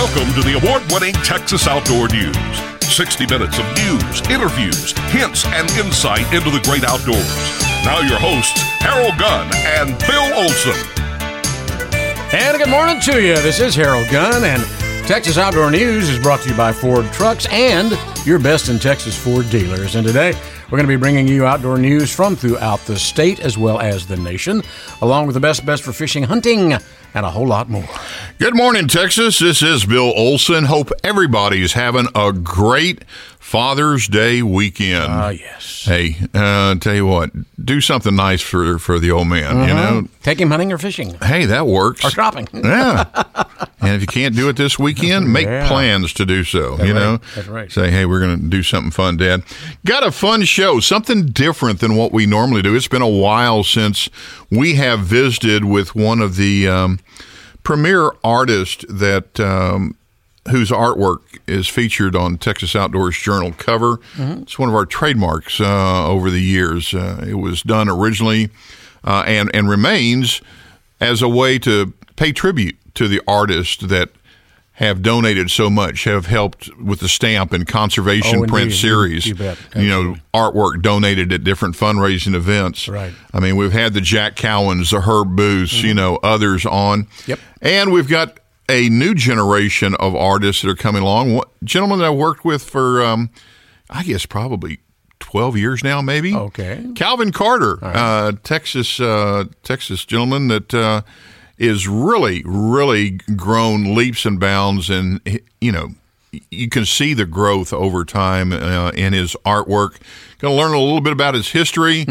Welcome to the award-winning Texas Outdoor News. 60 minutes of news, interviews, hints, and insight into the great outdoors. Now your hosts, Harold Gunn and Bill Olson. And good morning to you. This is Harold Gunn, and Texas Outdoor News is brought to you by Ford Trucks and your best in Texas Ford dealers. And today, we're going to be bringing you outdoor news from throughout the state as well as the nation, along with the best for fishing, hunting, and a whole lot more. Good morning, Texas. This is Bill Olson. Hope everybody is having a great Father's Day weekend. Yes. Hey, tell you what, do something nice for the old man, you know. Take him hunting or fishing. Hey, that works. Or shopping. Yeah. And if you can't do it this weekend, make plans to do so, That's you right. know. That's right. Say, hey, we're going to do something fun, Dad. Got a fun show, something different than what we normally do. It's been a while since we have visited with one of the premier artists that whose artwork is featured on Texas Outdoors Journal cover. It's one of our trademarks over the years. It was done originally and remains as a way to pay tribute to the artists that have donated so much, have helped with the stamp and conservation print series. You bet. You know, artwork donated at different fundraising events. Right. I mean, we've had the Jack Cowens, the Herb Booths, you know, others on. Yep. And we've got a new generation of artists that are coming along. Gentlemen that I worked with for, I guess, probably 12 years now, maybe. Okay. Calvin Carter, Texas gentleman that is really grown leaps and bounds, and you know, you can see the growth over time in his artwork. Going to learn a little bit about his history,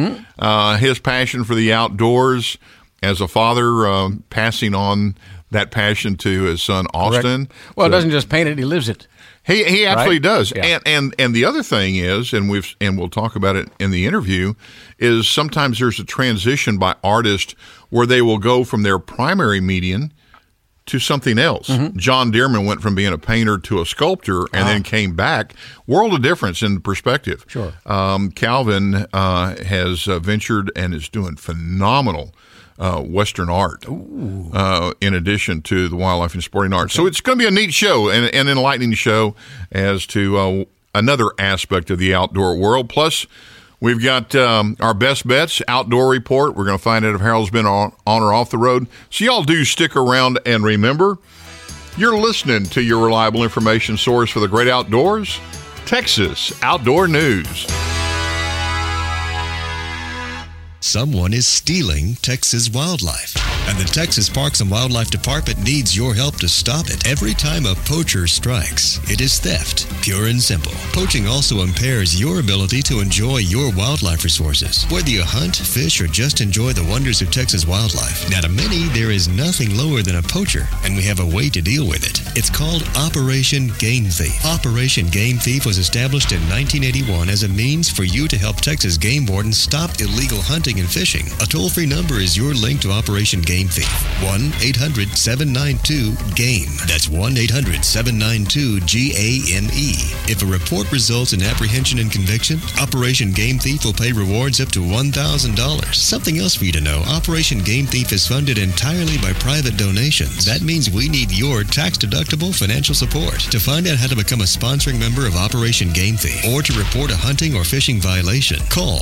his passion for the outdoors as a father, passing on that passion to his son Austin. Correct. Well, it doesn't just paint it; he lives it. He absolutely does. Yeah. And the other thing is, and we'll talk about it in the interview, is sometimes there's a transition by artists where they will go from their primary medium to something else. John Dearman went from being a painter to a sculptor and then came back. World of difference in perspective. Sure. Calvin has ventured and is doing phenomenal Western art in addition to the wildlife and sporting art. So it's going to be a neat show and an enlightening show as to another aspect of the outdoor world. Plus, we've got our best bets outdoor report. We're going to find out if Harold's been on or off the road. So y'all do stick around, and remember, you're listening to your reliable information source for the great outdoors, Texas Outdoor News. Someone is stealing Texas wildlife, and the Texas Parks and Wildlife Department needs your help to stop it. Every time a poacher strikes, it is theft, pure and simple. Poaching also impairs your ability to enjoy your wildlife resources. Whether you hunt, fish, or just enjoy the wonders of Texas wildlife, now to many, there is nothing lower than a poacher, and we have a way to deal with it. It's called Operation Game Thief. Operation Game Thief was established in 1981 as a means for you to help Texas game wardens stop illegal hunting and fishing. A toll-free number is your link to Operation Game Thief. 1-800-792-GAME. That's 1-800-792-GAME. If a report results in apprehension and conviction, Operation Game Thief will pay rewards up to $1,000. Something else for you to know, Operation Game Thief is funded entirely by private donations. That means we need your tax-deductible financial support. To find out how to become a sponsoring member of Operation Game Thief or to report a hunting or fishing violation, call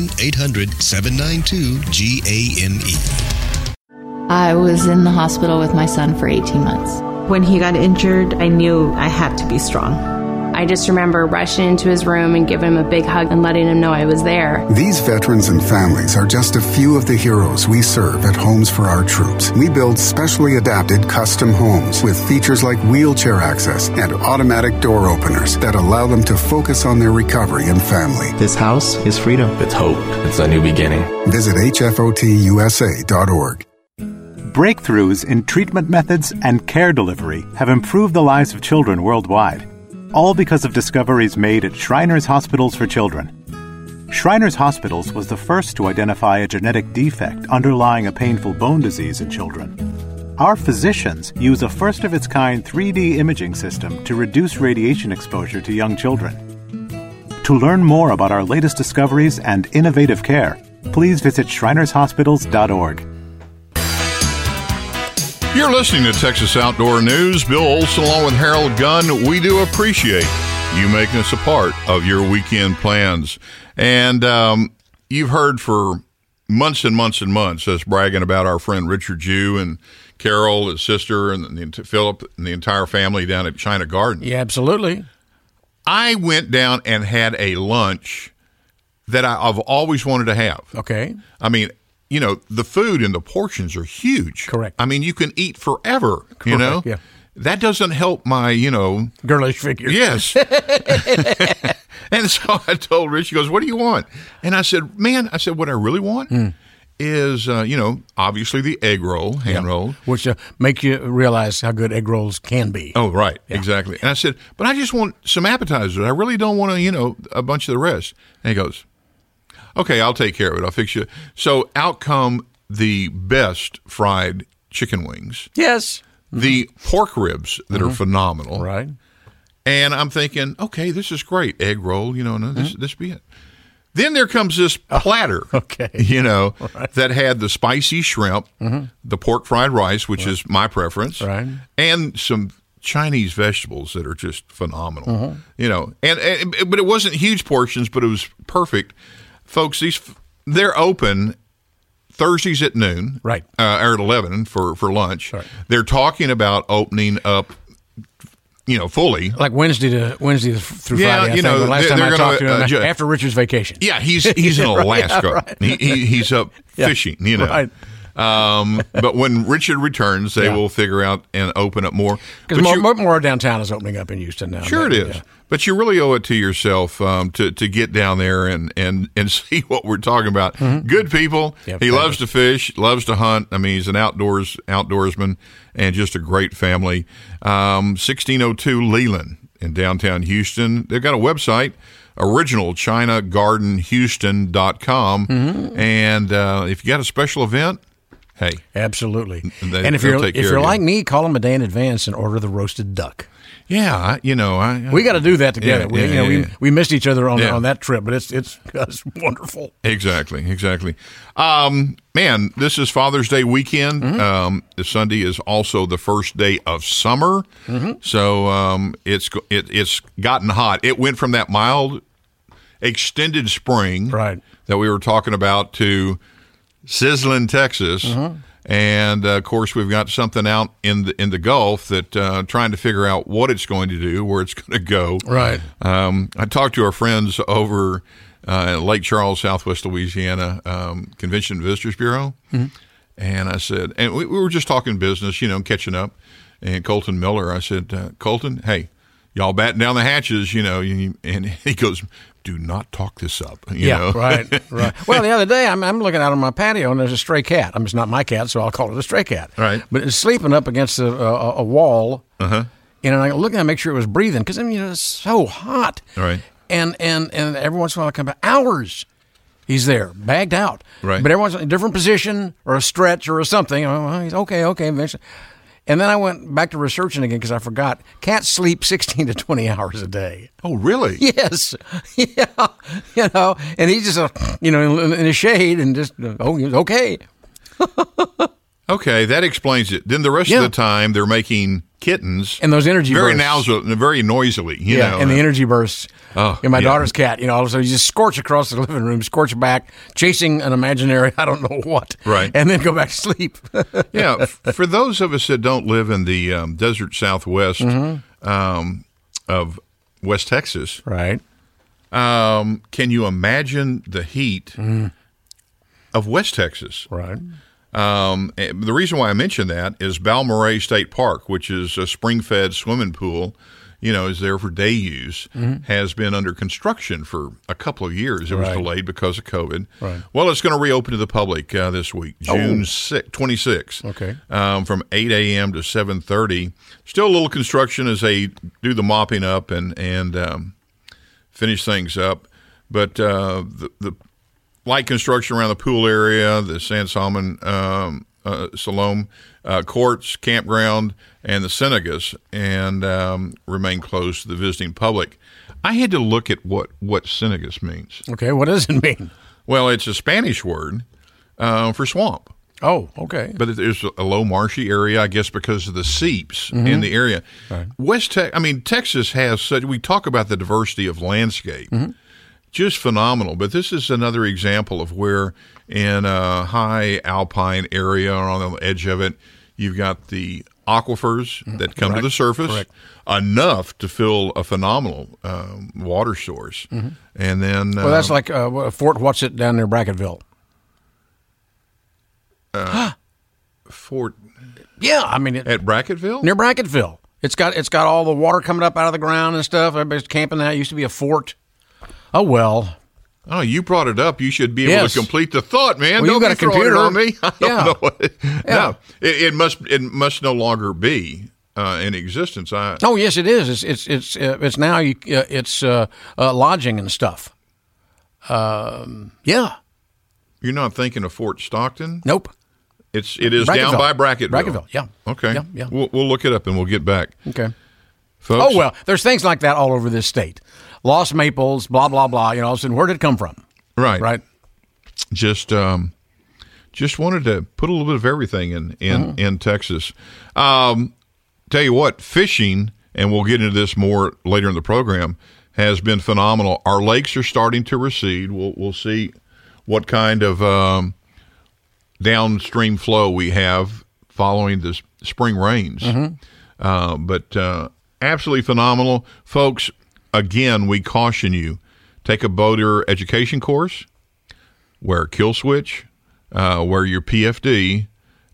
1-800-792-GAME. I was in the hospital with my son for 18 months. When he got injured, I knew I had to be strong. I just remember rushing into his room and giving him a big hug and letting him know I was there. These veterans and families are just a few of the heroes we serve at Homes for Our Troops. We build specially adapted custom homes with features like wheelchair access and automatic door openers that allow them to focus on their recovery and family. This house is freedom. It's hope. It's a new beginning. Visit hfotusa.org. Breakthroughs in treatment methods and care delivery have improved the lives of children worldwide, all because of discoveries made at Shriners Hospitals for Children. Shriners Hospitals was the first to identify a genetic defect underlying a painful bone disease in children. Our physicians use a first-of-its-kind 3D imaging system to reduce radiation exposure to young children. To learn more about our latest discoveries and innovative care, please visit shrinershospitals.org. You're listening to Texas Outdoor News. Bill Olson along with Harold Gunn. We do appreciate you making us a part of your weekend plans. And you've heard for months and months and months us bragging about our friend Richard Jew and Carol, his sister, and Philip and the entire family down at China Garden. Yeah, absolutely. I went down and had a lunch that I've always wanted to have. Okay. I mean, you know, the food and the portions are huge. Correct. I mean, you can eat forever, Correct, you know? yeah. That doesn't help my, girlish figure. Yes. And so I told Rich, he goes, what do you want? And I said, what I really want is, obviously the egg roll, hand roll. Which make you realize how good egg rolls can be. Oh, right. Yeah. Exactly. And I said, but I just want some appetizers. I really don't want to, a bunch of the rest. And he goes, okay, I'll take care of it. I'll fix you. So out come the best fried chicken wings. Yes. The pork ribs that are phenomenal. Right. And I'm thinking, okay, this is great. Egg roll, this be it. Then there comes this platter, okay. Right. That had the spicy shrimp, the pork fried rice, which is my preference, right. and some Chinese vegetables that are just phenomenal. But it wasn't huge portions, but it was perfect. Folks, they're open Thursdays at noon, right, or at 11 for lunch. Right. They're talking about opening up, fully, like Wednesday through Friday. I think. The last time I talked to him after Richard's vacation. Yeah, he's in Alaska. Yeah, right. He's up fishing. Right. But when Richard returns, they will figure out and open up more. Because more downtown is opening up in Houston now. Sure, it is. Yeah. But you really owe it to yourself to get down there and see what we're talking about. Good people. Yeah, he loves to fish, loves to hunt. I mean, he's an outdoorsman, and just a great family. 1602 Leland in downtown Houston. They've got a website, originalchinagardenhouston.com. And if you got a special event, hey, absolutely. And if you're like me, call them a day in advance and order the roasted duck. Yeah, we got to do that together. We missed each other on that trip, but it's wonderful. Exactly. Man, this is Father's Day weekend. This Sunday is also the first day of summer, so it's gotten hot. It went from that mild, extended spring that we were talking about to sizzling Texas. And of course, we've got something out in the Gulf that trying to figure out what it's going to do, where it's going to go. Right. I talked to our friends over at Lake Charles, Southwest Louisiana Convention and Visitors Bureau, and I said, and we were just talking business, catching up. And Colton Miller, I said, Colton, hey, y'all batten down the hatches, and he goes, do not talk this up. You know? Right. Well, the other day, I'm looking out on my patio, and there's a stray cat. I mean, it's not my cat, so I'll call it a stray cat. Right. But it's sleeping up against a wall, and I look at it and make sure it was breathing, because, it's so hot. Right. And every once in a while I come back, hours he's there, bagged out. Right. But everyone's in a different position or a stretch or something. He's okay, eventually. And then I went back to researching again because I forgot. Cats sleep 16 to 20 hours a day. Oh, really? Yes. Yeah. And he's just, in the shade and just, he's okay. Okay, that explains it. Then the rest of the time, they're making kittens. And those energy bursts. Very noisily, you know. And the energy bursts. Oh, and my daughter's cat, all of a sudden you just scorch across the living room, scorch back, chasing an imaginary, I don't know what. Right. And then go back to sleep. Yeah. For those of us that don't live in the desert Southwest of West Texas. Right. Can you imagine the heat of West Texas? Right. The reason why I mention that is Balmorhea State Park, which is a spring-fed swimming pool, is there for day use, has been under construction for a couple of years. It was delayed because of COVID. Right. Well, it's going to reopen to the public this week, June 26th, okay. From 8 a.m. to 7:30. Still a little construction as they do the mopping up and finish things up. But the light construction around the pool area, the San Salome courts, campground, and the Cinegas, and remain closed to the visiting public. I had to look at what Cinegas means. Okay, what does it mean? Well, it's a Spanish word for swamp. Oh, okay. But there's a low marshy area, I guess, because of the seeps in the area. Right. Texas has such. We talk about the diversity of landscape, just phenomenal. But this is another example of where, in a high alpine area or on the edge of it, you've got the aquifers that come to the surface enough to fill a phenomenal water source, and then that's like Fort What's It down near Brackettville. Fort, at Brackettville, near Brackettville. It's got all the water coming up out of the ground and stuff. Everybody's camping there. It used to be a fort. Oh well. Oh, you brought it up. You should be able to complete the thought, man. Well, don't you got be a computer on me. I don't know. Yeah. No, it must no longer be in existence. Oh yes, it is. It's now it's lodging and stuff. Yeah. You're not thinking of Fort Stockton? Nope. It is down by Brackettville. Brackettville, yeah. Okay. Yeah. We'll look it up and we'll get back. Okay. Folks? Oh, well, there's things like that all over this state. Lost Maples, blah, blah, blah. All of a sudden, where did it come from? Right. Just wanted to put a little bit of everything in Texas. Tell you what, fishing, and we'll get into this more later in the program, has been phenomenal. Our lakes are starting to recede. We'll see what kind of downstream flow we have following the spring rains. But absolutely phenomenal. Folks, again, we caution you, take a boater education course, wear a kill switch, wear your PFD,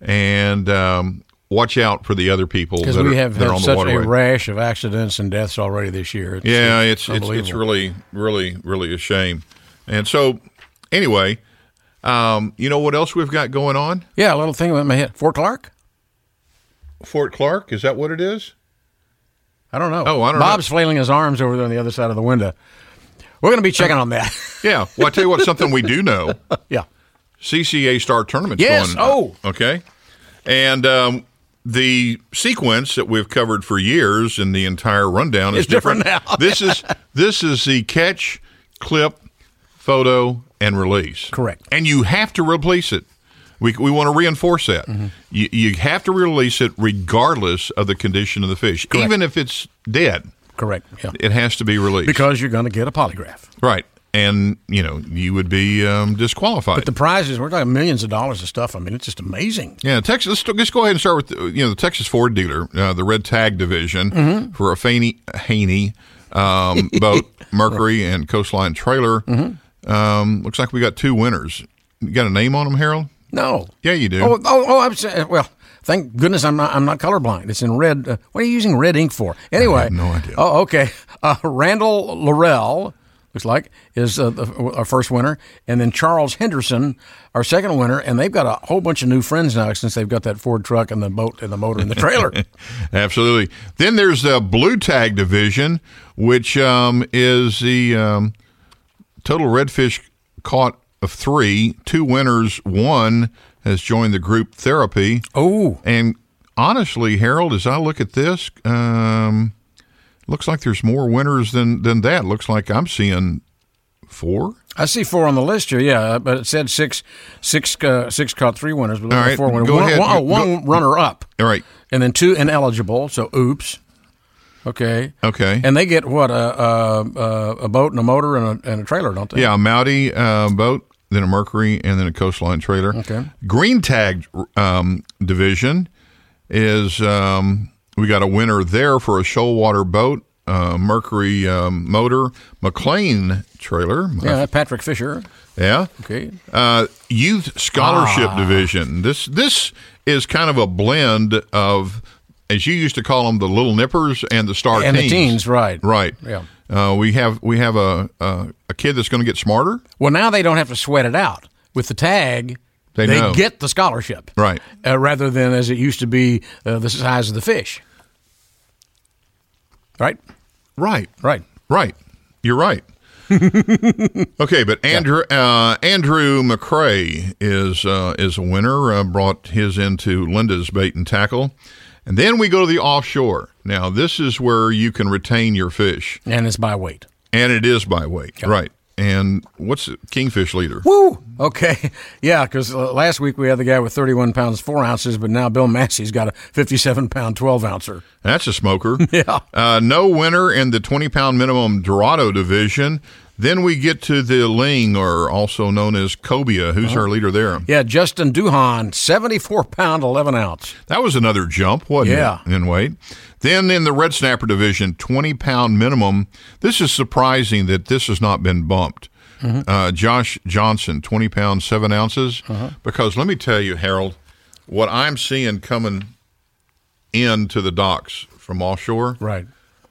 and watch out for the other people that we have that are on such the waterway. A rash of accidents and deaths already this year. It's really, really, really a shame. And so, anyway, you know what else we've got going on? Yeah, a little thing with my head. Fort Clark? Fort Clark, is that what it is? I don't know. Oh, I don't know. Bob's flailing his arms over there on the other side of the window. We're going to be checking on that. Yeah. Well, I tell you what, something we do know. Yeah. CCA Star Tournament's going. Oh. Okay. And the sequence that we've covered for years in the entire rundown is different now. This is the catch, clip, photo, and release. Correct. And you have to release it. We want to reinforce that. You have to release it regardless of the condition of the fish, even if it's dead. Correct. Yeah. It has to be released. Because you're going to get a polygraph. Right. And, you would be disqualified. But the prizes, we're talking millions of dollars of stuff. I mean, it's just amazing. Yeah, Texas. Let's go ahead and start with the Texas Ford dealer, the red tag division for a Haney boat, Mercury, and Coastline trailer. Looks like we got two winners. You got a name on them, Harold? No. Yeah, you do. Well, thank goodness I'm not colorblind. It's in red. What are you using red ink for? Anyway. I have no idea. Oh, okay. Randall Laurel, looks like, is our first winner. And then Charles Henderson, our second winner. And they've got a whole bunch of new friends now since they've got that Ford truck and the boat and the motor and the trailer. Absolutely. Then there's the blue tag division, which is the total redfish caught of 3, 2 winners, 1 has joined the group therapy. Oh. And honestly, Harold, as I look at this, looks like there's more winners than that. Looks like I'm seeing 4. I see 4 on the list here, yeah, but it said 6 caught 3 winners, but all right, 4 winners. Go ahead. One runner up. All right. And then 2 ineligible, so oops. Okay. And they get what, a boat and a motor and a trailer, don't they? Yeah, a Maudi boat, then a Mercury, and then a Coastline trailer. Okay. Green tag division is we got a winner there for a shoalwater boat, Mercury motor, McLean trailer. Yeah, Patrick Fisher. Yeah. Okay. Youth scholarship division. This is kind of a blend of, as you used to call them, the little nippers and the star and teens. The teens, right? Right. Yeah. We have a kid that's going to get smarter. Well, now they don't have to sweat it out with the tag. They get the scholarship, right? Rather than as it used to be the size of the fish. Right. You're right. Okay, but Andrew McCrae is a winner. Brought his into Linda's Bait and Tackle. And then we go to the offshore. Now, this is where you can retain your fish. And it's by weight. And it is by weight, right. and what's Kingfish leader? Woo! Okay. Yeah, because last week we had the guy with 31 pounds, 4 ounces, but now Bill Massey's got a 57-pound, 12-ouncer. That's a smoker. Yeah. No winner in the 20-pound minimum Dorado division. Then we get to the Ling, or also known as Cobia. Who's our leader there? Yeah, Justin Duhan, 74-pound, 11-ounce. That was another jump, wasn't it, in weight? Then in the Red Snapper division, 20-pound minimum. This is surprising that this has not been bumped. Josh Johnson, 20 pounds, 7 ounces. Because let me tell you, Harold, what I'm seeing coming into the docks from offshore, right?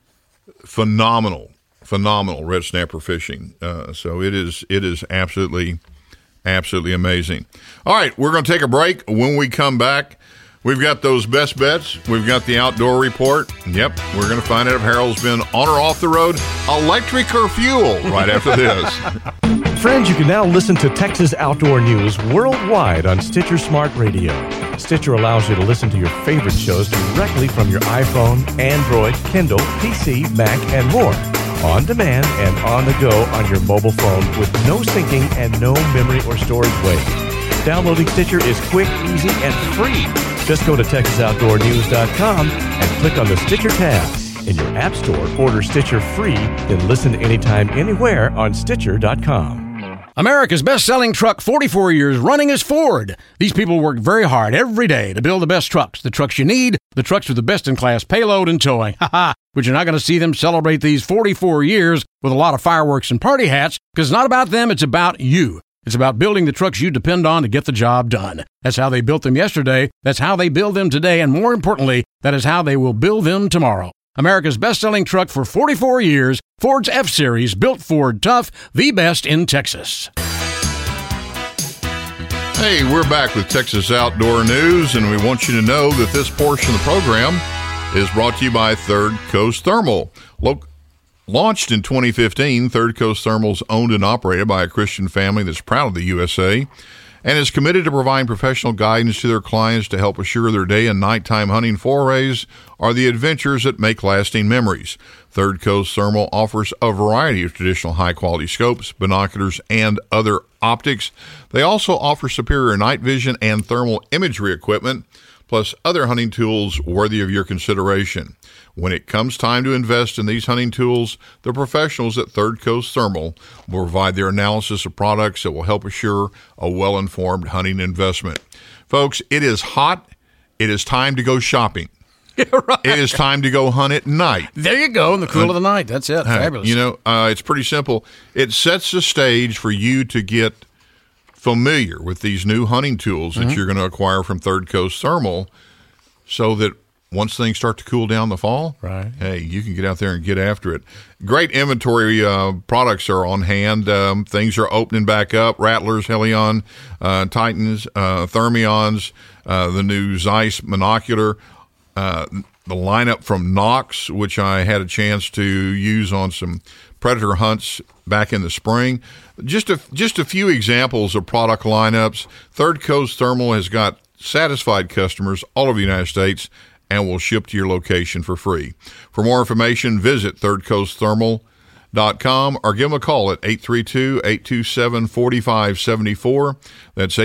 Phenomenal red snapper fishing. So it is absolutely amazing. All right, we're going to take a break. When we come back, we've got those best bets. We've got the outdoor report. Yep, we're going to find out if Harold's been on or off the road, electric or fuel, right after this. Friends, you can now listen to Texas Outdoor News worldwide on Stitcher Smart Radio. Stitcher allows you to listen to your favorite shows directly from your iPhone, Android, Kindle, PC, Mac, and more. On demand and on the go on your mobile phone with no syncing and no memory or storage waste. Downloading Stitcher is quick, easy, and free. Just go to TexasOutdoorNews.com and click on the Stitcher tab. In your app store, order Stitcher free, then listen anytime, anywhere on Stitcher.com. America's best-selling truck 44 years running is Ford. These people work very hard every day to build the best trucks, the trucks you need, the trucks with the best-in-class payload and towing. But you're not going to see them celebrate these 44 years with a lot of fireworks and party hats, because it's not about them, it's about you. It's about building the trucks you depend on to get the job done. That's how they built them yesterday, that's how they build them today, and more importantly, that is how they will build them tomorrow. America's best-selling truck for 44 years, Ford's F-Series, built Ford tough, the best in Texas. Hey, we're back with Texas Outdoor News, and we want you to know that this portion of the program is brought to you by Third Coast Thermal. Launched in 2015, Third Coast Thermal is owned and operated by a Christian family that's proud of the USA and is committed to providing professional guidance to their clients to help assure their day and nighttime hunting forays are the adventures that make lasting memories. Third Coast Thermal offers a variety of traditional high-quality scopes, binoculars, and other optics. They also offer superior night vision and thermal imagery equipment, plus other hunting tools worthy of your consideration. When it comes time to invest in these hunting tools, the professionals at Third Coast Thermal will provide their analysis of products that will help assure a well-informed hunting investment. Folks, it is hot. It is time to go shopping. Right. It is time to go hunt at night. There you go, in the cool of the night. That's it. Fabulous. You know, it's pretty simple. It sets the stage for you to get familiar with these new hunting tools that you're going to acquire from Third Coast Thermal, so that once things start to cool down the fall, right, hey, you can get out there and get after it. Great inventory products are on hand. Things are opening back up. Rattlers, Helion, Titans, Thermions, the new Zeiss monocular, the lineup from Knox, which I had a chance to use on some predator hunts back in the spring. Just a few examples of product lineups. Third Coast Thermal has got satisfied customers all over the United States and will ship to your location for free. For more information, visit thirdcoastthermal.com or give them a call at 832-827-4574. That's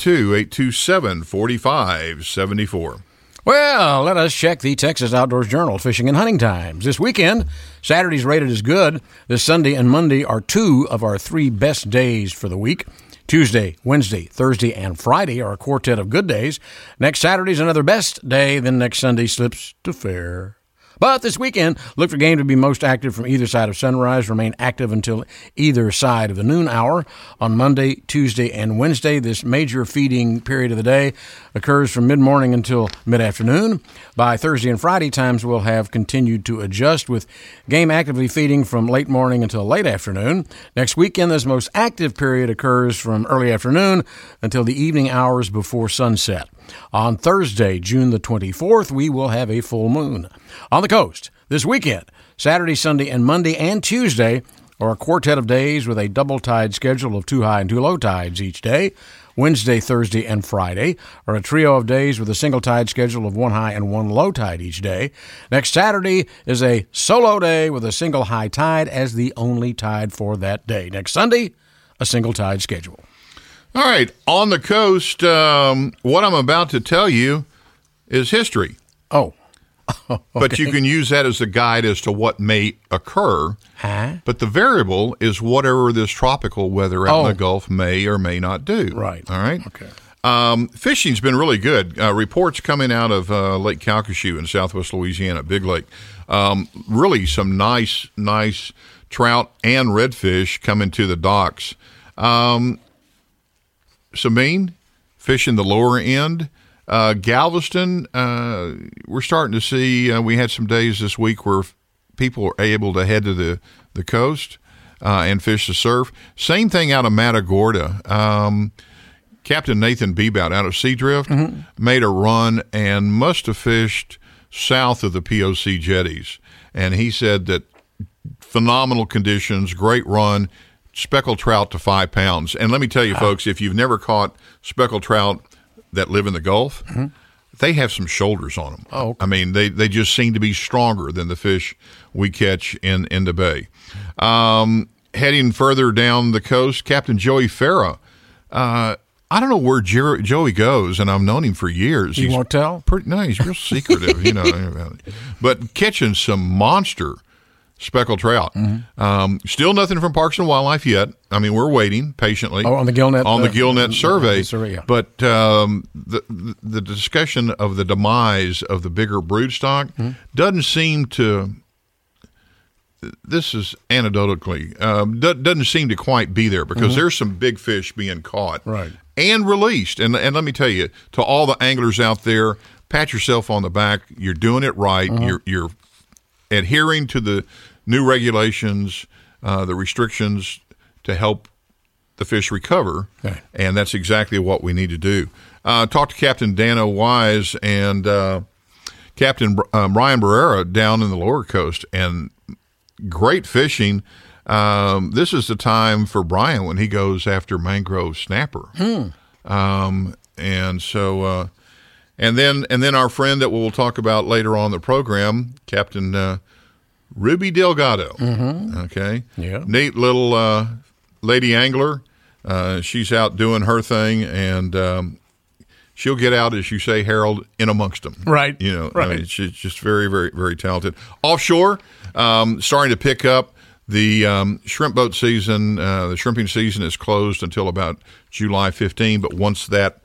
832-827-4574. Well, let us check the Texas Outdoors Journal Fishing and Hunting Times. This weekend, Saturday's rated as good. This Sunday and Monday are 2 of our 3 best days for the week. Tuesday, Wednesday, Thursday, and Friday are a quartet of good days. Next Saturday's another best day, then next Sunday slips to fair. But this weekend, look for game to be most active from either side of sunrise. Remain active until either side of the noon hour. On Monday, Tuesday, and Wednesday, this major feeding period of the day occurs from mid-morning until mid-afternoon. By Thursday and Friday, times will have continued to adjust, with game actively feeding from late morning until late afternoon. Next weekend, this most active period occurs from early afternoon until the evening hours before sunset. On Thursday, June the 24th, we will have a full moon. On the coast, this weekend, Saturday, Sunday, and Monday and Tuesday are a quartet of days with a double tide schedule of 2 high and 2 low tides each day. Wednesday, Thursday, and Friday are a trio of days with a single tide schedule of one high and one low tide each day. Next Saturday is a solo day with a single high tide as the only tide for that day. Next Sunday, a single tide schedule. All right, on the coast, what I'm about to tell you is history. Oh. Okay. But you can use that as a guide as to what may occur. But the variable is whatever this tropical weather out in the Gulf may or may not do. Right. All right? Okay. Fishing's been really good. Reports coming out of Lake Calcasieu in southwest Louisiana, Big Lake. Really some nice trout and redfish coming to the docks. Sabine, fishing the lower end. Galveston, we're starting to see, we had some days this week where people are able to head to the coast and fish the surf. Same thing out of Matagorda. Captain Nathan Bebout out of Seadrift made a run and must have fished south of the POC jetties. And he said that phenomenal conditions, great run, speckled trout to 5 pounds. And let me tell you, folks, if you've never caught speckled trout that live in the Gulf, they have some shoulders on them. Oh, okay. I mean, they just seem to be stronger than the fish we catch in the bay. Heading further down the coast, Captain Joey Farah. I don't know where Joey goes, and I've known him for years. You won't tell? No, he's real secretive, But catching some monster speckled trout. Still nothing from Parks and Wildlife yet. I mean, we're waiting patiently. Oh, on the Gillnet? On the Gillnet survey. Yeah. But the discussion of the demise of the bigger brood stock doesn't seem to, this is anecdotally, doesn't seem to quite be there because there's some big fish being caught and released. And let me tell you, to all the anglers out there, pat yourself on the back. You're doing it right. You're adhering to the new regulations, the restrictions to help the fish recover, and that's exactly what we need to do. Talked to Captain Dano Wise and Captain Brian Barrera down in the lower coast, and great fishing. This is the time for Brian when he goes after mangrove snapper. And so... And then our friend that we'll talk about later on in the program, Captain Ruby Delgado. Okay. Yeah. Neat little lady angler. She's out doing her thing, and she'll get out, as you say, Harold, in amongst them. Right. I mean, she's just very, very, very talented. Offshore, starting to pick up. The shrimp boat season, the shrimping season is closed until about July 15, but once that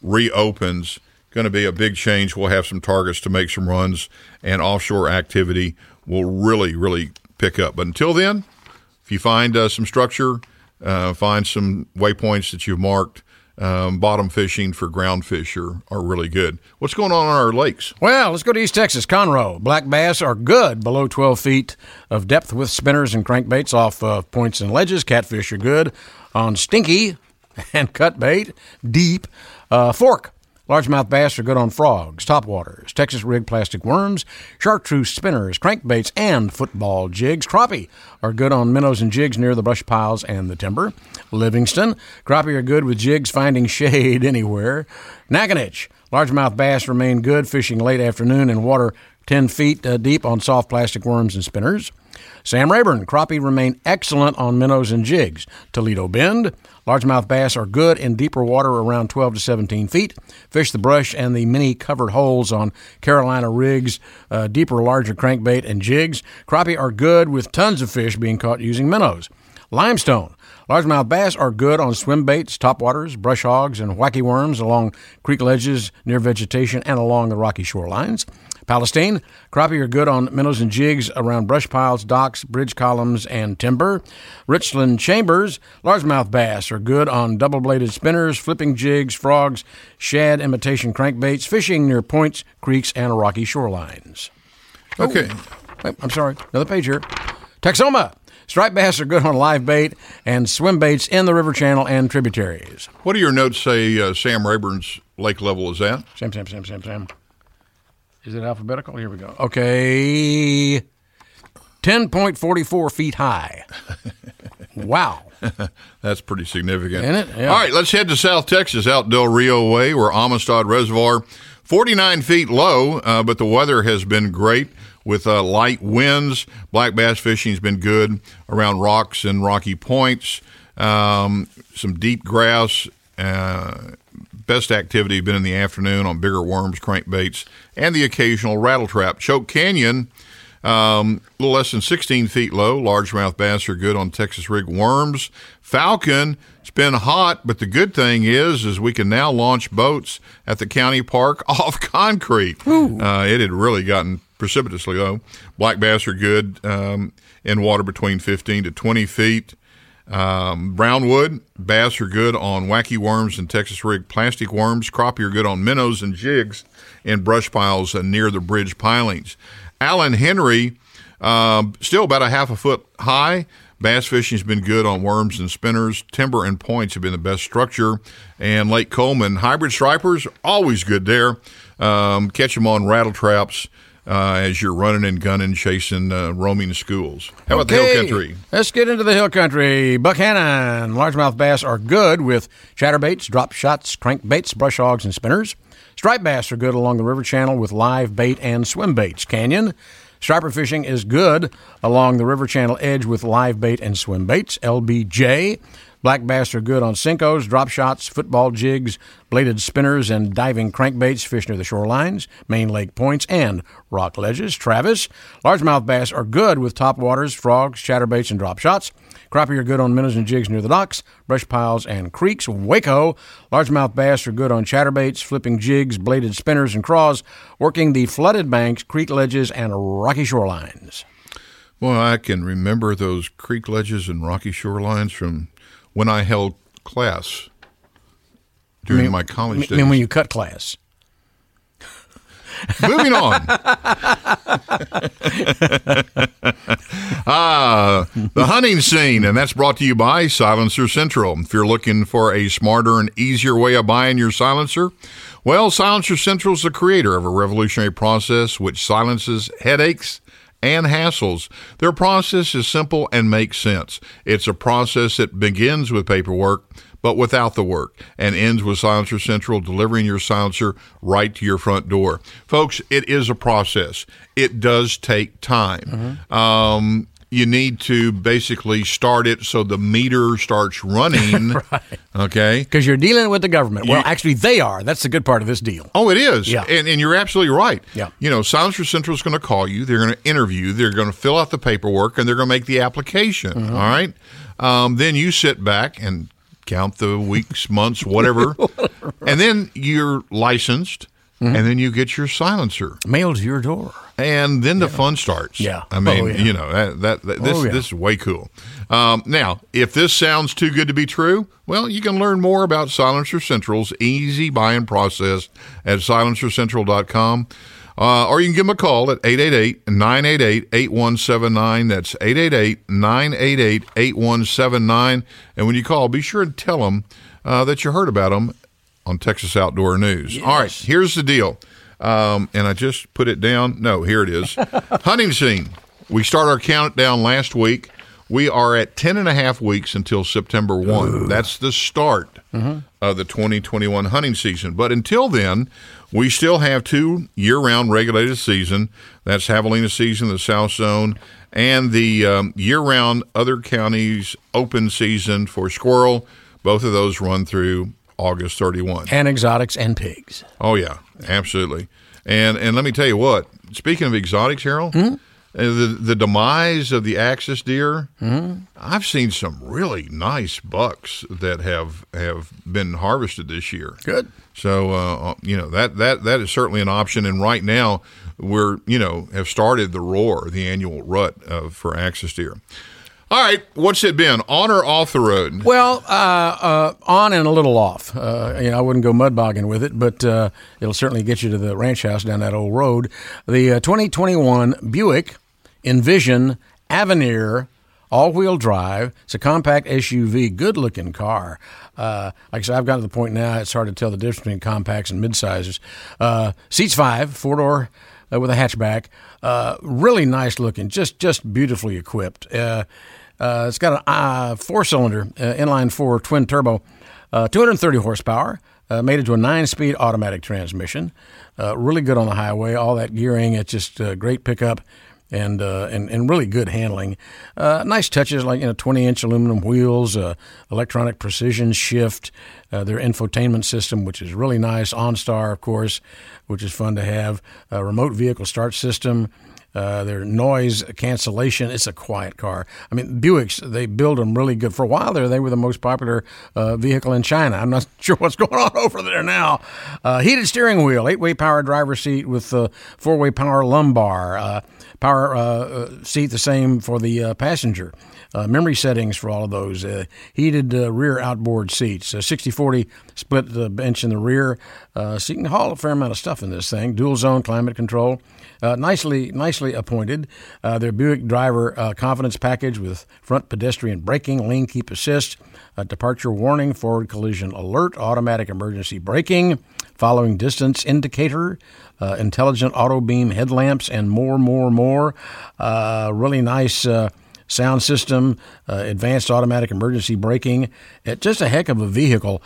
reopens, going to be a big change. We'll have some targets to make some runs, and offshore activity will really, really pick up. But until then, if you find some structure, find some waypoints that you've marked, bottom fishing for ground fish are really good. What's going on our lakes? Well, let's go to East Texas. Conroe. Black bass are good below 12 feet of depth with spinners and crankbaits off points and ledges. Catfish are good on stinky and cut bait. Deep. Fork. Largemouth bass are good on frogs, topwaters, Texas rig plastic worms, chartreuse spinners, crankbaits, and football jigs. Crappie are good on minnows and jigs near the brush piles and the timber. Livingston, crappie are good with jigs finding shade anywhere. Nacogdoches, largemouth bass remain good fishing late afternoon in water 10 feet deep on soft plastic worms and spinners. Sam Rayburn, crappie remain excellent on minnows and jigs. Toledo Bend, largemouth bass are good in deeper water around 12 to 17 feet. Fish the brush and the many covered holes on Carolina rigs, deeper, larger crankbait and jigs. Crappie are good with tons of fish being caught using minnows. Limestone, largemouth bass are good on swim baits, topwaters, brush hogs, and wacky worms along creek ledges near vegetation and along the rocky shorelines. Palestine, crappie are good on minnows and jigs around brush piles, docks, bridge columns, and timber. Richland Chambers, largemouth bass are good on double-bladed spinners, flipping jigs, frogs, shad imitation crankbaits, fishing near points, creeks, and rocky shorelines. Okay. Oh, I'm sorry, another page here. Texoma, striped bass are good on live bait and swim baits in the river channel and tributaries. What do your notes say Sam Rayburn's lake level is at? Sam. Is it alphabetical? Here we go. Okay. 10.44 feet high. Wow. That's pretty significant. Isn't it? Yeah. All right, let's head to South Texas, out Del Rio way, where Amistad Reservoir, 49 feet low, but the weather has been great with light winds. Black bass fishing's been good around rocks and rocky points. Some deep grass. Best activity been in the afternoon on bigger worms, crankbaits, and the occasional rattle trap. Choke Canyon, a little less than 16 feet low. Largemouth bass are good on Texas rig worms. Falcon, it's been hot, but the good thing is we can now launch boats at the county park off concrete. It had really gotten precipitously low. Black bass are good in water between 15 to 20 feet. Brownwood bass are good on wacky worms and Texas rig plastic worms. Crappie are good on minnows and jigs in brush piles near the bridge pilings. Allen Henry, still about a half a foot high. Bass fishing's been good on worms and spinners. Timber and points have been the best structure. And Lake Coleman, hybrid stripers, always good there. Catch them on rattle traps as you're running and gunning, chasing roaming schools. How about the hill country? Let's get into the hill country. Buckhannon, largemouth bass are good with chatterbaits, drop shots, crankbaits, brush hogs, and spinners. Striped bass are good along the river channel with live bait and swim baits. Canyon, striper fishing is good along the river channel edge with live bait and swim baits. LBJ, black bass are good on Cincos, drop shots, football jigs, bladed spinners, and diving crankbaits fish near the shorelines, main lake points, and rock ledges. Travis, largemouth bass are good with topwaters, frogs, chatterbaits, and drop shots. Crappie are good on minnows and jigs near the docks, brush piles, and creeks. Waco, largemouth bass are good on chatterbaits, flipping jigs, bladed spinners, and craws, working the flooded banks, creek ledges, and rocky shorelines. Well, I can remember those creek ledges and rocky shorelines from when I held class during my college days. I mean, when you cut class. Moving on. The hunting scene, and that's brought to you by Silencer Central. If you're looking for a smarter and easier way of buying your silencer, well, Silencer Central is the creator of a revolutionary process which silences headaches and hassles. Their process is simple and makes sense. It's a process that begins with paperwork, but without the work, and ends with Silencer Central delivering your silencer right to your front door. Folks, it is a process. It does take time. You need to basically start it so the meter starts running. Right. Okay? Because you're dealing with the government. Well, actually, they are. That's the good part of this deal. Oh, it is. Yeah. And you're absolutely right. Yeah. You know, Silencer Central is going to call you. They're going to interview. They're going to fill out the paperwork, and they're going to make the application. All right? Then you sit back and count the weeks, months, whatever. And then you're licensed, and then you get your silencer mailed to your door. And then the fun starts. Yeah. I mean, you know, this is way cool. Now, if this sounds too good to be true, well, you can learn more about Silencer Central's easy buying process at silencercentral.com. Or you can give them a call at 888-988-8179. That's 888-988-8179. And when you call, be sure to tell them that you heard about them on Texas Outdoor News. Yes. All right, here's the deal. And I just put it down. No, here it is. Hunting scene. We start our countdown last week. We are at 10 and a half weeks until September 1. Ooh. That's the start of the 2021 hunting season. But until then, we still have 2 year-round regulated season. That's Javelina season, the South Zone, and the year-round other counties open season for squirrel. Both of those run through August 31. And exotics and pigs. Oh, yeah, absolutely. And let me tell you what, speaking of exotics, Harold, the demise of the axis deer, I've seen some really nice bucks that have been harvested this year. Good. So, you know, that is certainly an option. And right now we're, you know, have started the roar, the annual rut for axis deer. All right, what's it been, on or off the road? Well, on and a little off. You know, I wouldn't go mud bogging with it, but it'll certainly get you to the ranch house down that old road. The 2021 Buick Envision Avenir all-wheel drive. It's a compact SUV, good-looking car. Like I said, I've gotten to the point now it's hard to tell the difference between compacts and mid-sizes. Seats 5, 4-door with a hatchback. Really nice looking, just beautifully equipped. It's got a 4-cylinder inline 4 twin turbo, 230 horsepower, made it to a 9-speed automatic transmission. Really good on the highway. All that gearing, it's just great pickup and really good handling. Nice touches like 20-inch aluminum wheels, electronic precision shift, their infotainment system, which is really nice. OnStar, of course, which is fun to have. Remote vehicle start system. Their noise cancellation. It's a quiet car. I mean, Buicks, they build them really good. For a while there, they were the most popular vehicle in China. I'm not sure what's going on over there now. Heated steering wheel, 8-way power driver's seat with 4-way power lumbar. Power seat the same for the passenger. Memory settings for all of those. Heated rear outboard seats. 60-40 split bench in the rear. So you can haul a fair amount of stuff in this thing. Dual zone climate control. Nicely appointed. Their Buick driver confidence package with front pedestrian braking, lane keep assist, departure warning, forward collision alert, automatic emergency braking, following distance indicator, intelligent auto beam headlamps, and more. Really nice sound system, advanced automatic emergency braking. Just a heck of a vehicle.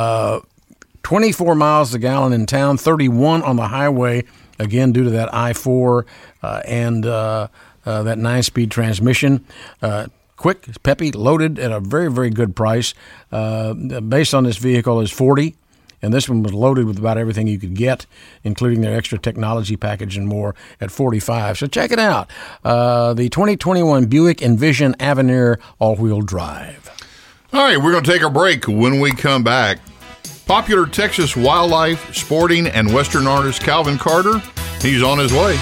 24 miles a gallon in town, 31 on the highway, again, due to that I-4 and that 9-speed transmission. Quick, peppy, loaded at a very, very good price. Based on this vehicle is $40,000. And this one was loaded with about everything you could get, including their extra technology package and more at $45,000. So check it out. The 2021 Buick Envision Avenir all-wheel drive. All right, we're going to take a break. When we come back, popular Texas wildlife, sporting, and Western artist Calvin Carter, he's on his way.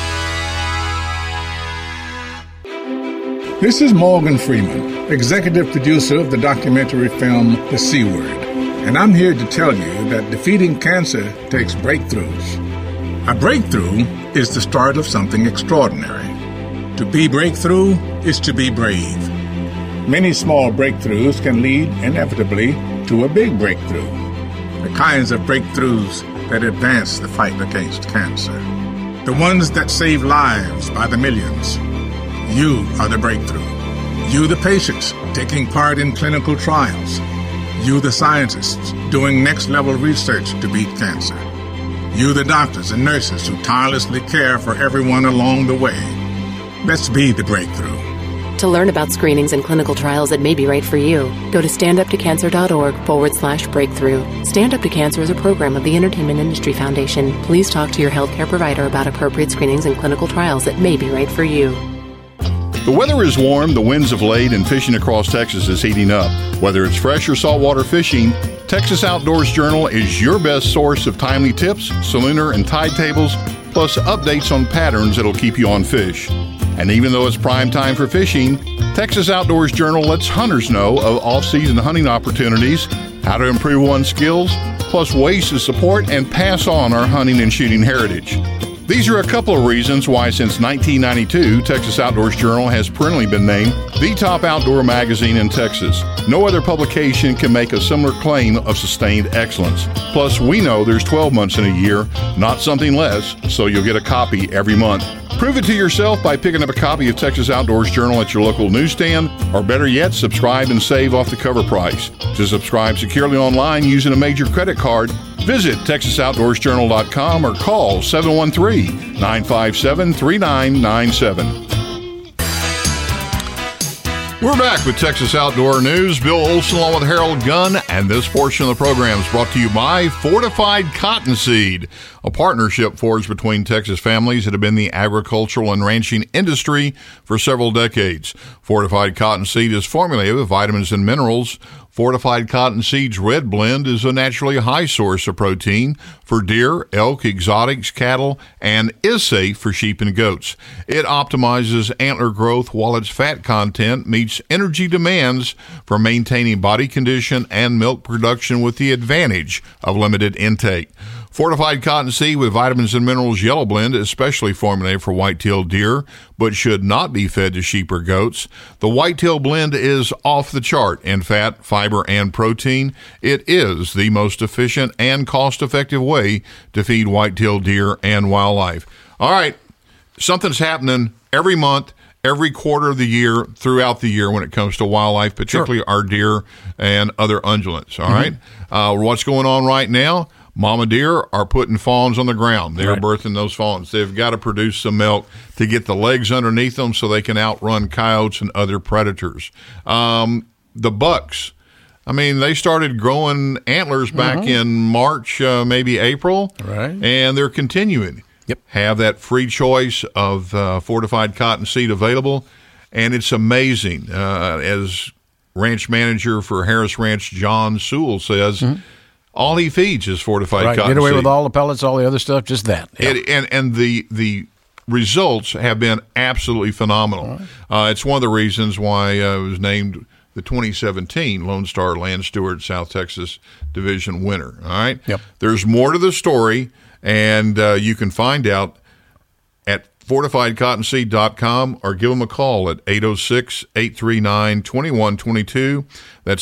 This is Morgan Freeman, executive producer of the documentary film The C Word. And I'm here to tell you that defeating cancer takes breakthroughs. A breakthrough is the start of something extraordinary. To be breakthrough is to be brave. Many small breakthroughs can lead inevitably to a big breakthrough. The kinds of breakthroughs that advance the fight against cancer. The ones that save lives by the millions. You are the breakthrough. You, the patients, taking part in clinical trials. You, the scientists, doing next-level research to beat cancer. You, the doctors and nurses who tirelessly care for everyone along the way. Let's be the breakthrough. To learn about screenings and clinical trials that may be right for you, go to standuptocancer.org/breakthrough. Stand Up to Cancer is a program of the Entertainment Industry Foundation. Please talk to your healthcare provider about appropriate screenings and clinical trials that may be right for you. The weather is warm, the winds have laid, and fishing across Texas is heating up. Whether it's fresh or saltwater fishing, Texas Outdoors Journal is your best source of timely tips, salooner and tide tables, plus updates on patterns that'll keep you on fish. And even though it's prime time for fishing, Texas Outdoors Journal lets hunters know of off-season hunting opportunities, how to improve one's skills, plus ways to support and pass on our hunting and shooting heritage. These are a couple of reasons why since 1992, Texas Outdoors Journal has perennially been named the top outdoor magazine in Texas. No other publication can make a similar claim of sustained excellence. Plus, we know there's 12 months in a year, not something less, so you'll get a copy every month. Prove it to yourself by picking up a copy of Texas Outdoors Journal at your local newsstand, or better yet, subscribe and save off the cover price. To subscribe securely online using a major credit card, visit TexasOutdoorsJournal.com or call 713-957-3997. We're back with Texas Outdoor News. Bill Olson along with Harold Gunn, and this portion of the program is brought to you by Fortified Cottonseed, a partnership forged between Texas families that have been in the agricultural and ranching industry for several decades. Fortified Cottonseed is formulated with vitamins and minerals. Fortified Cottonseed's red blend is a naturally high source of protein for deer, elk, exotics, cattle, and is safe for sheep and goats. It optimizes antler growth while its fat content meets energy demands for maintaining body condition and milk production with the advantage of limited intake. Fortified Cottonseed with vitamins and minerals yellow blend is specially formulated for white-tailed deer, but should not be fed to sheep or goats. The white-tail blend is off the chart in fat, fiber, and protein. It is the most efficient and cost-effective way to feed white-tailed deer and wildlife. All right, something's happening every month, every quarter of the year, throughout the year when it comes to wildlife, particularly our deer and other ungulates. All right. What's going on right now? Mama deer are putting fawns on the ground. They're birthing those fawns. They've got to produce some milk to get the legs underneath them so they can outrun coyotes and other predators. The bucks, I mean, they started growing antlers back in March, maybe April, and they're continuing. Have that free choice of fortified cottonseed available, and it's amazing. As ranch manager for Harris Ranch, John Sewell says, all he feeds is fortified cottonseed. Get away with all the pellets, all the other stuff, just that. And the results have been absolutely phenomenal. It's one of the reasons why it was named the 2017 Lone Star Land Steward South Texas Division winner. All right? There's more to the story, and you can find out at fortifiedcottonseed.com or give them a call at 806-839-2122. That's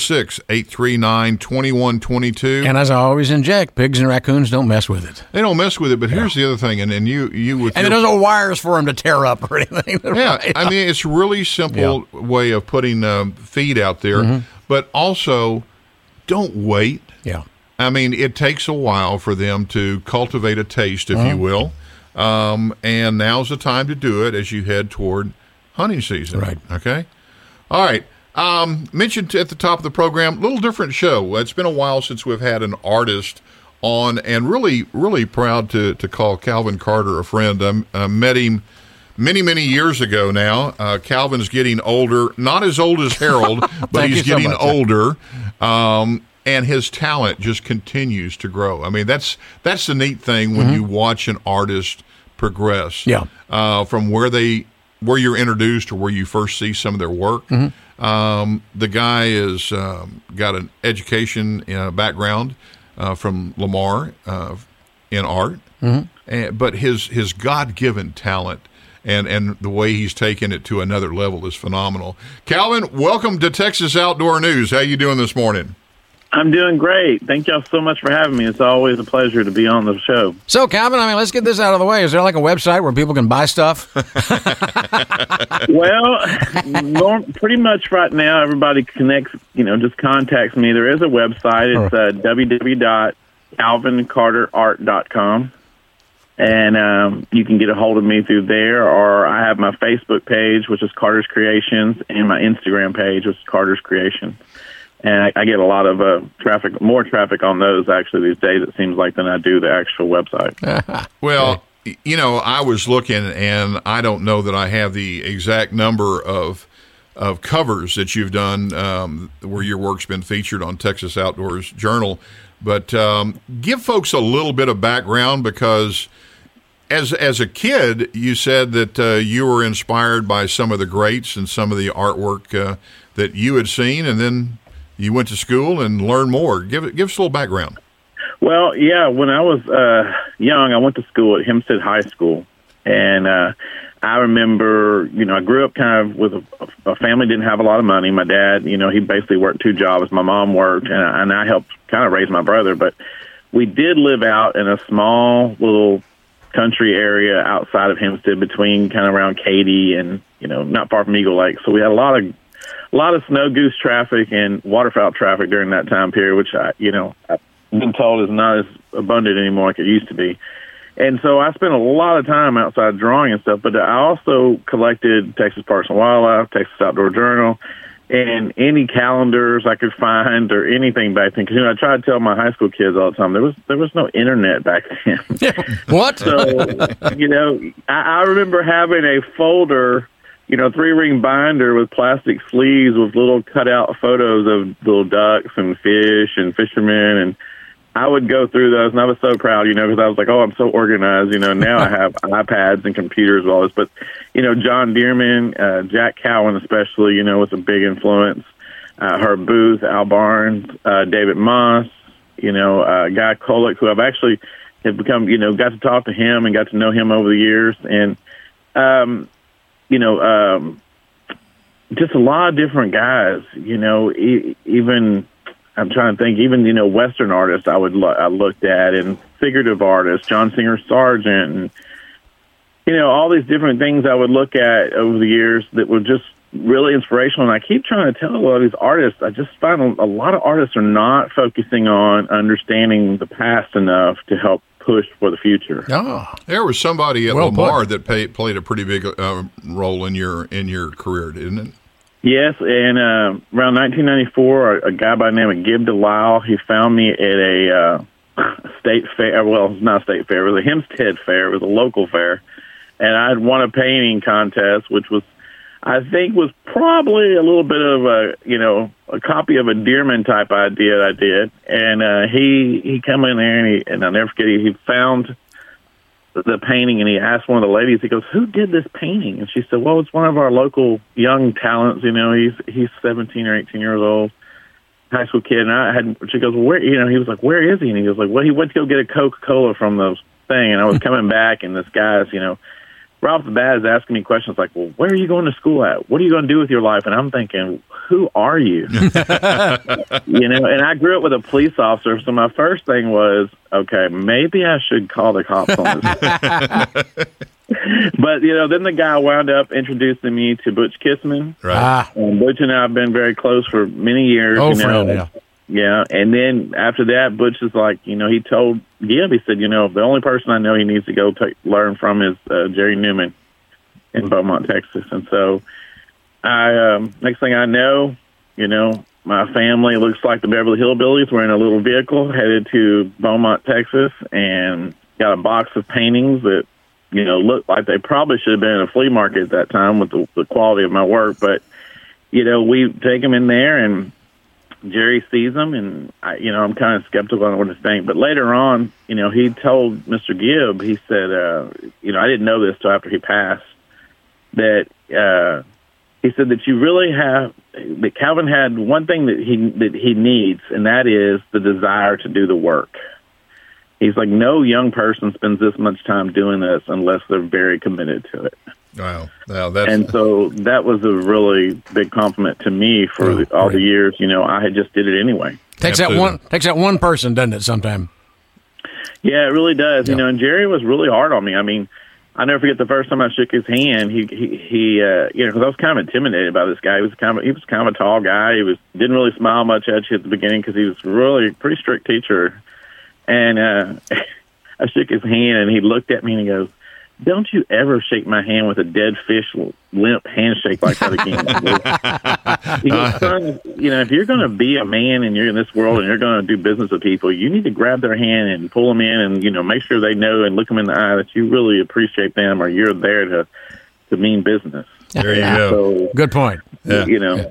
806-839-2122. And as I always inject, pigs and raccoons don't mess with it. They don't mess with it, but here's the other thing, and you with and there's no wires for them to tear up or anything. I mean, it's really simple way of putting feed out there, but also don't wait. I mean, it takes a while for them to cultivate a taste, if you will. And now's the time to do it as you head toward hunting season. Okay. All right. Mentioned at the top of the program, little different show. It's been a while since we've had an artist on, and really, really proud to call Calvin Carter a friend. I met him many years ago now. Calvin's getting older, not as old as Harold, but he's getting older. And his talent just continues to grow. I mean, that's the neat thing when you watch an artist progress. From where you're introduced to where you first see some of their work. The guy is got an education background from Lamar in art, but his God-given talent and the way he's taken it to another level is phenomenal. Calvin, welcome to Texas Outdoor News. How you doing this morning? I'm doing great. Thank y'all so much for having me. It's always a pleasure to be on the show. So, Calvin, I mean, let's get this out of the way. Is there like a website where people can buy stuff? Well, pretty much right now, everybody connects, just contacts me. There is a website. It's www.calvincarterart.com. And you can get a hold of me through there, or I have my Facebook page, which is Carter's Creations, and my Instagram page, which is Carter's Creations. And I get a lot of more traffic on those, actually, these days, it seems like, than I do the actual website. Well, I was looking, and I don't know that I have the exact number of covers that you've done where your work's been featured on Texas Outdoors Journal. But give folks a little bit of background, because as a kid, you said that you were inspired by some of the greats and some of the artwork that you had seen, and then you went to school and learned more. Give us a little background. Well, yeah, when I was young, I went to school at Hempstead High School, and I remember, I grew up kind of with a family didn't have a lot of money. My dad, he basically worked two jobs. My mom worked, and I helped kind of raise my brother. But we did live out in a small little country area outside of Hempstead, between kind of around Katy and, not far from Eagle Lake. So we had a lot of snow goose traffic and waterfowl traffic during that time period, which I've been told is not as abundant anymore like it used to be. And so I spent a lot of time outside drawing and stuff, but I also collected Texas Parks and Wildlife, Texas Outdoor Journal, and any calendars I could find or anything back then. Because I tried to tell my high school kids all the time there was no internet back then. What? So I remember having a folder, 3-ring binder with plastic sleeves with little cutout photos of little ducks and fish and fishermen, and I would go through those, and I was so proud, because I was like, oh, I'm so organized. Now I have iPads and computers and all this. But, John Dearman, Jack Cowan especially, was a big influence. Herb Booth, Al Barnes, David Moss, Guy Kolick, who I've actually have become, got to talk to him and got to know him over the years. And, just a lot of different guys, even... I'm trying to think, even, Western artists I looked at, and figurative artists, John Singer Sargent, and all these different things I would look at over the years that were just really inspirational. And I keep trying to tell a lot of these artists, I just find a lot of artists are not focusing on understanding the past enough to help push for the future. Oh. There was somebody at Lamar that played a pretty big role in your career, didn't it? Yes, and around 1994, a guy by the name of Gib Delisle, he found me at a state fair. Well, it's not a state fair. It was a Hempstead fair. It was a local fair. And I had won a painting contest, which was, I think, was probably a little bit of a copy of a Dearman type idea I did. And he come in there, and I'll never forget, he found the painting, and he asked one of the ladies, he goes, "Who did this painting?" And she said, "Well, it's one of our local young talents. He's 17 or 18 years old, high school kid." And she goes, "Well, where?" He was like, "Where is he?" And he goes like, "Well, he went to go get a Coca-Cola from the thing." And I was coming back, and this guy's, right off the bat is asking me questions like, "Well, where are you going to school at? What are you going to do with your life?" And I'm thinking, who are you? And I grew up with a police officer, so my first thing was, okay, maybe I should call the cops on this. But, then the guy wound up introducing me to Butch Kissman. Right. And Butch and I have been very close for many years. Friend, yeah. Yeah, and then after that, Butch is like, he told Gib, he said, the only person I know he needs to go learn from is Jerry Newman in Beaumont, Texas. And so, next thing I know, my family looks like the Beverly Hillbillies. We're in a little vehicle headed to Beaumont, Texas, and got a box of paintings that, looked like they probably should have been in a flea market at that time with the quality of my work. But, we take them in there, and Jerry sees them, and I'm kind of skeptical on what to think. But later on, he told Mr. Gibb, he said, I didn't know this till after he passed, that he said that you really have that Calvin had one thing that he needs, and that is the desire to do the work. He's like, no young person spends this much time doing this unless they're very committed to it. Wow. And so that was a really big compliment to me for all the years. I had just did it anyway. Takes that one person, doesn't it, sometime? Yeah, it really does. Yeah. And Jerry was really hard on me. I mean, I never forget the first time I shook his hand. He because I was kind of intimidated by this guy. He was kind of a tall guy. He didn't really smile much at you at the beginning because he was really a pretty strict teacher. And I shook his hand, and he looked at me and he goes, "Don't you ever shake my hand with a dead fish limp handshake like that again." He goes, "Son, if you're going to be a man and you're in this world and you're going to do business with people, you need to grab their hand and pull them in and, make sure they know and look them in the eye that you really appreciate them or you're there to mean business." There you go. So, good point. Yeah.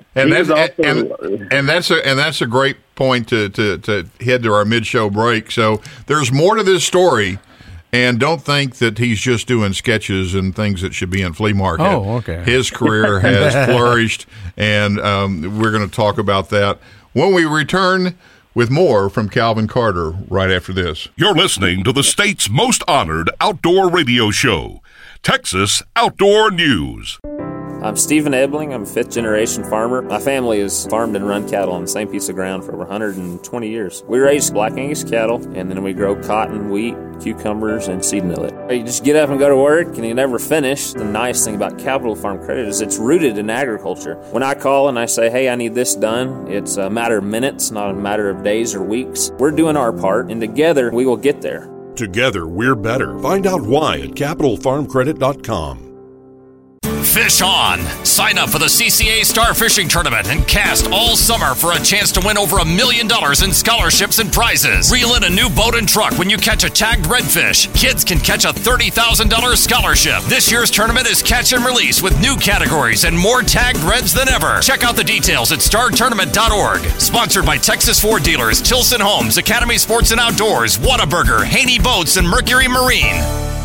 And that's a great point to head to our mid-show break. So there's more to this story. And don't think that he's just doing sketches and things that should be in flea market. Oh, okay. His career has flourished, and we're going to talk about that when we return with more from Calvin Carter right after this. You're listening to the state's most honored outdoor radio show, Texas Outdoor News. I'm Stephen Ebling. I'm a fifth-generation farmer. My family has farmed and run cattle on the same piece of ground for over 120 years. We raise Black Angus cattle, and then we grow cotton, wheat, cucumbers, and seed millet. You just get up and go to work, and you never finish. The nice thing about Capital Farm Credit is it's rooted in agriculture. When I call and I say, hey, I need this done, it's a matter of minutes, not a matter of days or weeks. We're doing our part, and together we will get there. Together, we're better. Find out why at CapitalFarmCredit.com. Fish on! Sign up for the CCA Star Fishing Tournament and cast all summer for a chance to win over $1 million in scholarships and prizes. Reel in a new boat and truck when you catch a tagged redfish. Kids can catch a $30,000 scholarship. This year's tournament is catch and release with new categories and more tagged reds than ever. Check out the details at startournament.org. Sponsored by Texas Ford Dealers, Tilson Homes, Academy Sports and Outdoors, Whataburger, Haney Boats, and Mercury Marine.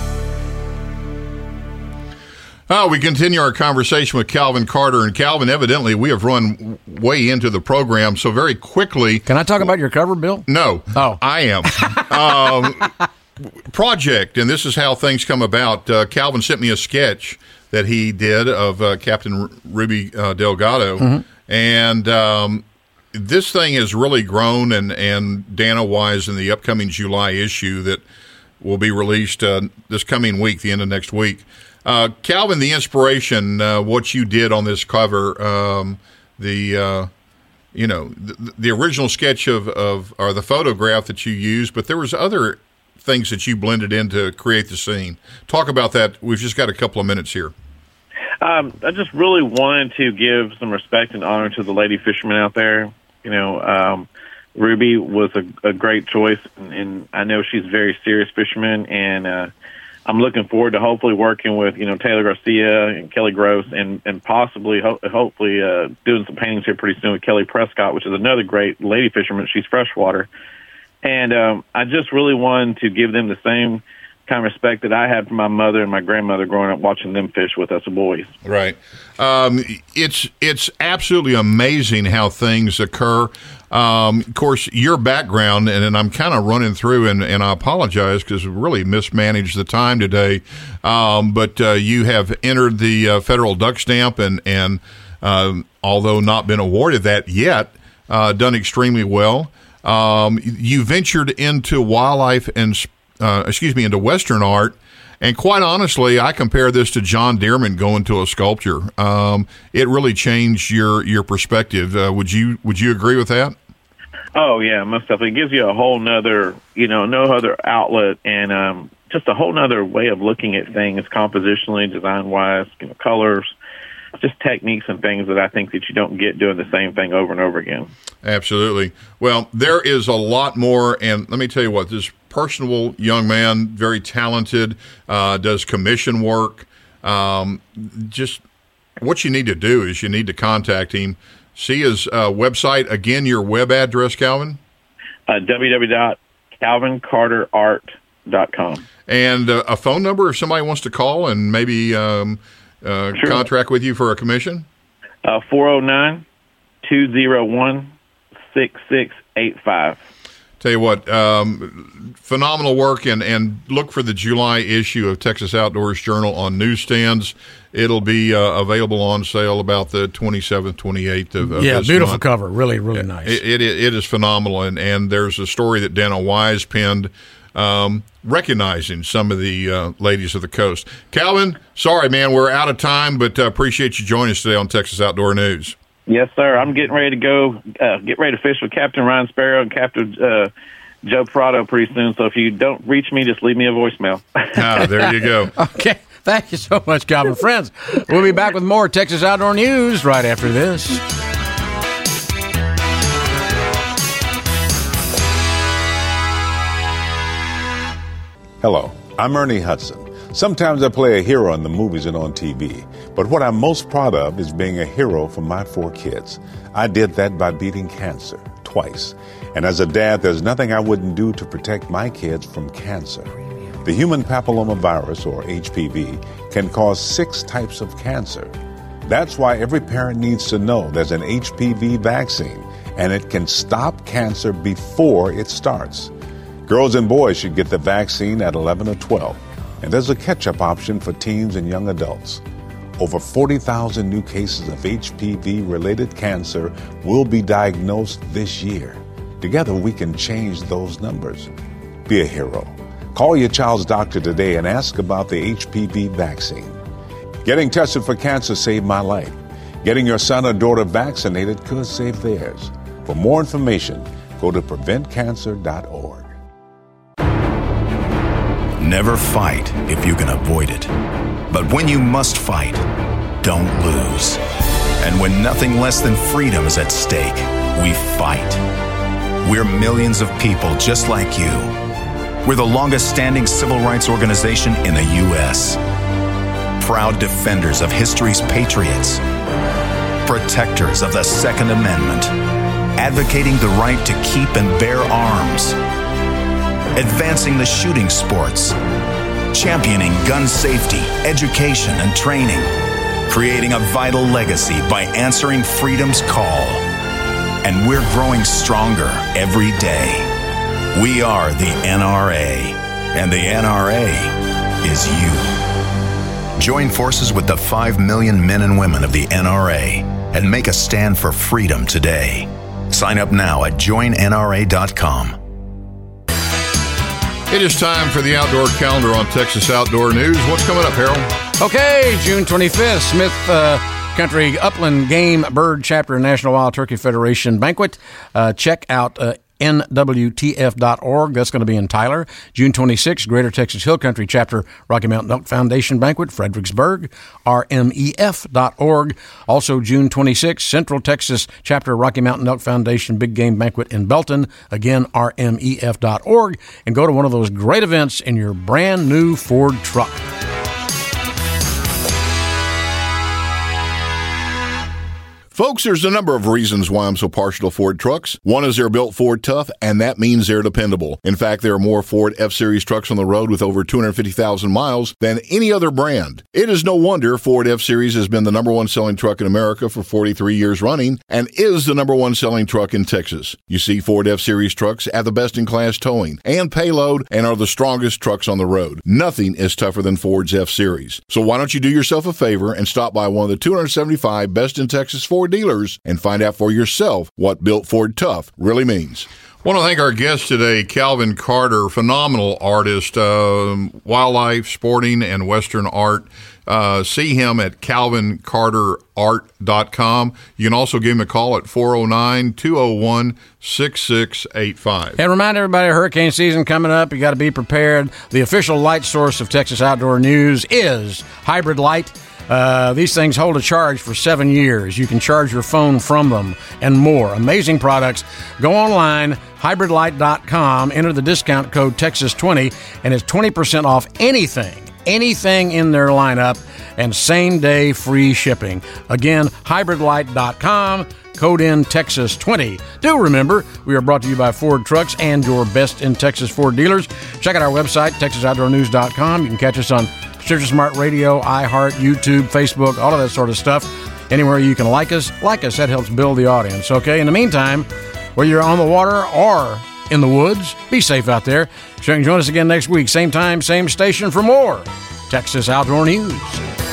We continue our conversation with Calvin Carter. And Calvin, evidently, we have run way into the program, so very quickly. Can I talk about your cover, Bill? No. Oh. I am. Project, and this is how things come about. Calvin sent me a sketch that he did of Captain Ruby Delgado. Mm-hmm. And this thing has really grown, and Dana Wise in the upcoming July issue that will be released this coming week, the end of next week. Calvin, the inspiration, what you did on this cover, the original sketch or the photograph that you used, but there was other things that you blended in to create the scene. Talk about that. We've just got a couple of minutes here. I just really wanted to give some respect and honor to the lady fishermen out there. Ruby was a great choice, and I know she's a very serious fisherman, and I'm looking forward to hopefully working with, Taylor Garcia and Kelly Gross and possibly, hopefully, doing some paintings here pretty soon with Kelly Prescott, which is another great lady fisherman. She's freshwater. And I just really wanted to give them the same kind of respect that I had for my mother and my grandmother growing up watching them fish with us boys. Right. It's absolutely amazing how things occur. Of course, your background, and I'm kind of running through, and I apologize because we really mismanaged the time today, but you have entered the federal duck stamp, and although not been awarded that yet, done extremely well. You ventured into wildlife and into Western art, and quite honestly, I compare this to John Dearman going to a sculpture. It really changed your perspective. Would you agree with that? Oh yeah, most definitely. It gives you a whole nother, no other outlet, and just a whole nother way of looking at things, compositionally, design wise, colors, just techniques and things that I think that you don't get doing the same thing over and over again. Absolutely. Well, there is a lot more, and let me tell you what, this personable young man, very talented, does commission work. Just what you need to do is you need to contact him. See his website. Again, your web address, Calvin? www.calvincarterart.com. And a phone number if somebody wants to call and maybe contract with you for a commission? 409-201-6685. Tell you what, phenomenal work, and look for the July issue of Texas Outdoors Journal on newsstands. It'll be available on sale about the 27th, 28th of this beautiful month. Cover, really, really nice. It is phenomenal, and there's a story that Dana Wise penned recognizing some of the ladies of the coast. Calvin, sorry, man, we're out of time, but appreciate you joining us today on Texas Outdoor News. Yes, sir. I'm getting ready to go, get ready to fish with Captain Ryan Sparrow and Captain Joe Prado pretty soon. So if you don't reach me, just leave me a voicemail. There you go. Okay. Thank you so much, Calvin. Friends, we'll be back with more Texas Outdoor News right after this. Hello, I'm Ernie Hudson. Sometimes I play a hero in the movies and on TV, but what I'm most proud of is being a hero for my 4 kids. I did that by beating cancer twice. And as a dad, there's nothing I wouldn't do to protect my kids from cancer. The human papillomavirus, or HPV, can cause 6 types of cancer. That's why every parent needs to know there's an HPV vaccine, and it can stop cancer before it starts. Girls and boys should get the vaccine at 11 or 12. And there's a catch-up option for teens and young adults. Over 40,000 new cases of HPV-related cancer will be diagnosed this year. Together, we can change those numbers. Be a hero. Call your child's doctor today and ask about the HPV vaccine. Getting tested for cancer saved my life. Getting your son or daughter vaccinated could save theirs. For more information, go to preventcancer.org. Never fight if you can avoid it. But when you must fight, don't lose. And when nothing less than freedom is at stake, we fight. We're millions of people just like you. We're the longest-standing civil rights organization in the U.S. Proud defenders of history's patriots. Protectors of the Second Amendment. Advocating the right to keep and bear arms. Advancing the shooting sports, championing gun safety, education, and training, creating a vital legacy by answering freedom's call. And we're growing stronger every day. We are the NRA, and the NRA is you. Join forces with the 5 million men and women of the NRA and make a stand for freedom today. Sign up now at joinnra.com. It is time for the outdoor calendar on Texas Outdoor News. What's coming up, Harold? Okay, June 25th, Smith Country Upland Game Bird Chapter National Wild Turkey Federation Banquet. Check out NWTF.org. That's going to be in Tyler. June 26th, Greater Texas Hill Country Chapter Rocky Mountain Elk Foundation Banquet, Fredericksburg, RMEF.org. Also, June 26th, Central Texas Chapter Rocky Mountain Elk Foundation Big Game Banquet in Belton. Again, RMEF.org. And go to one of those great events in your brand new Ford truck. Folks, there's a number of reasons why I'm so partial to Ford trucks. One is they're built Ford tough, and that means they're dependable. In fact, there are more Ford F-Series trucks on the road with over 250,000 miles than any other brand. It is no wonder Ford F-Series has been the number one selling truck in America for 43 years running and is the number one selling truck in Texas. You see, Ford F-Series trucks have the best-in-class towing and payload and are the strongest trucks on the road. Nothing is tougher than Ford's F-Series. So why don't you do yourself a favor and stop by one of the 275 best in Texas Ford dealers and find out for yourself what built Ford tough really means. I want to thank our guest today, Calvin Carter, phenomenal artist, wildlife, sporting, and Western art. See him at calvincarterart.com. You can also give him a call at 409-201-6685. And remind everybody, hurricane season coming up. You got to be prepared. The official light source of Texas Outdoor News is Hybrid Light. These things hold a charge for 7 years. You can charge your phone from them and more. Amazing products. Go online, hybridlight.com, enter the discount code Texas20, and it's 20% off anything in their lineup, and same-day free shipping. Again, hybridlight.com, code in Texas20. Do remember, we are brought to you by Ford Trucks and your best in Texas Ford dealers. Check out our website, TexasOutdoorNews.com. You can catch us on Stitcher Smart Radio, iHeart, YouTube, Facebook, all of that sort of stuff. Anywhere you can like us. That helps build the audience, okay? In the meantime, whether you're on the water or in the woods, be safe out there. So you can join us again next week, same time, same station for more Texas Outdoor News.